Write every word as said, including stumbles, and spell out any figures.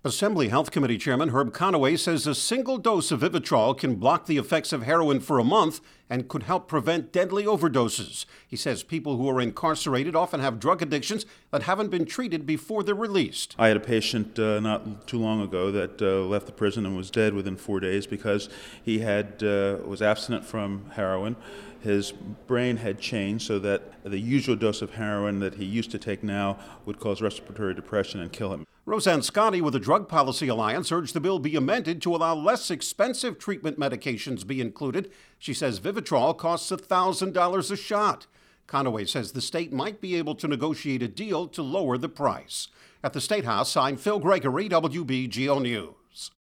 Assembly Health Committee Chairman Herb Conaway says a single dose of Vivitrol can block the effects of heroin for a month and could help prevent deadly overdoses. He says people who are incarcerated often have drug addictions that haven't been treated before they're released. I had a patient uh, not too long ago that uh, left the prison and was dead within four days because he had uh, was abstinent from heroin. His brain had changed so that the usual dose of heroin that he used to take now would cause respiratory depression and kill him. Roseanne Scotti with the Drug Policy Alliance urged the bill be amended to allow less expensive treatment medications be included. She says Vivitrol costs one thousand dollars a shot. Conaway says the state might be able to negotiate a deal to lower the price. At the State House, I'm Phil Gregory, W B G O News.